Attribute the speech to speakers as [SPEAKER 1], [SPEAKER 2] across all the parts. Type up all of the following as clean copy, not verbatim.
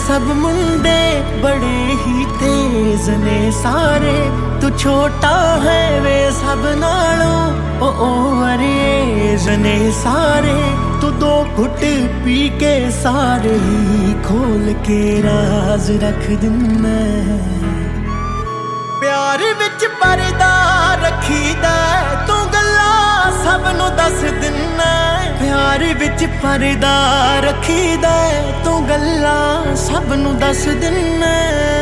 [SPEAKER 1] सब मुंडे बड़े ही तेज ने सारे, तू छोटा है वे सब नालों ओ ओवरएज ने सारे। तू दो घुट पी के सारे ही खोल के राज रख दिना। प्यार विच परदा रखीदा तू गल्लां सब नूं दस दिना। प्यार विच परदा रखीदा तू गल्लां सब नूं दस दिना,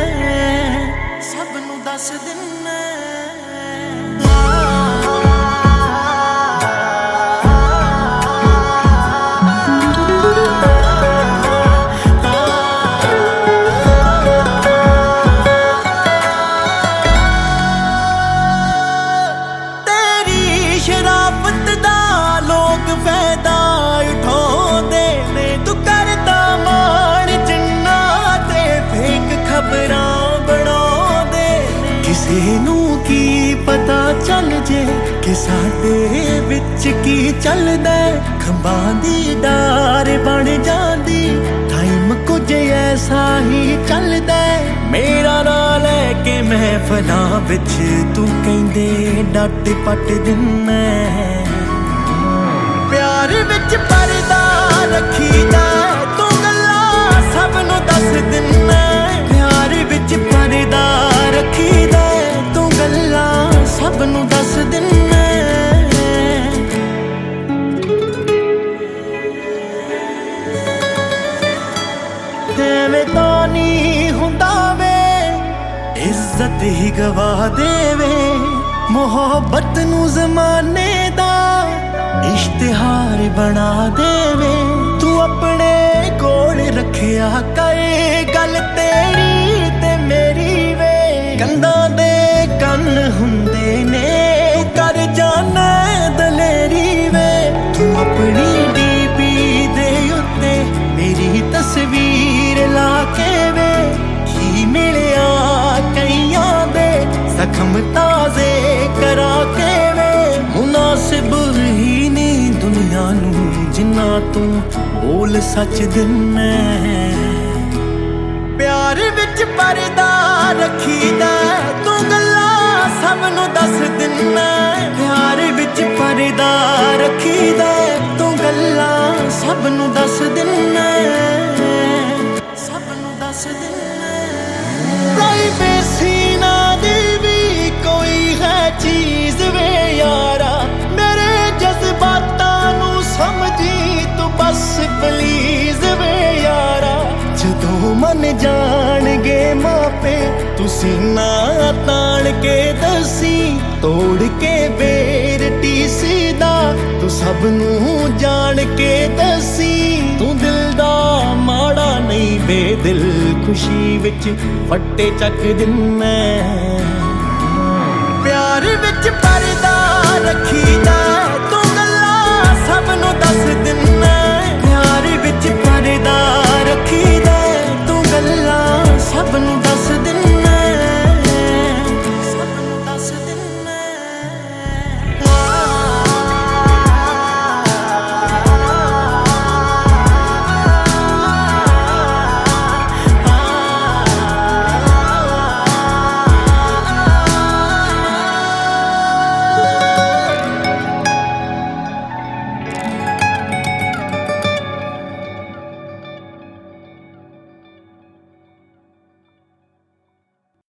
[SPEAKER 1] सब नूं दस दिना। शराफत दा लोग फायदा उठाउंदे ने, तू करदा मान जिन्ना ते फेक खबरां बनाउंदे ने। किसे नूं की पता चल जे कि साडे विच की चलदा, खंबां दी डार बन जांदी टाइम कुछ ऐसा ही चलदा। मेरा नां लैके महफिलां विच तू कहंदे डट पट दिना। प्यार विच परदा रखीदा तू गल्लां सब नूं दस दिना। प्यार विच परदा रखीदा तू गल्लां सब नूं दस दिना। तेरे तो नहीं हुंदा वे इज्जत ही गवा देवे, मोहब्बत नूं ज़माने दा इश्तिहार बना देवे। तू अपने कोल रखिया कर गल तेरी ते मेरी वे, कंधां दे कन हुंदे ने कर जाना दलेरी वे। तू अपनी डीपी दे उत्ते मेरी तस्वीर ला के वे, की मिलिया कईयां दे जख्म ताजे करा के वे। मुनासिब ही नहीं दुनिया नूं जिन्ना तू बोल सच दिना। प्यार विच परदा रखीदा तू गल्लां सब नूं दस दिना। प्यार विच परदा रखीदा तू गल्लां सब नूं दस दिना, सब नूं दस दिना। प्राइवेसी ना दी भी कोई है चीज वे यारा, मेरे जज्बातां नूं समझी तू बस प्लीज वे यारा। जदों मन जाणगे मापे तू सीना ताण के दसी, तोड़ के बेर टीसी दा तू सब नूं जाण के दसी। तू दिल दा माड़ा नहीं बेदिल खुशी विच फट्टे चक दिना। प्यार विच परदा रखीदा तू गल्लां सब नूं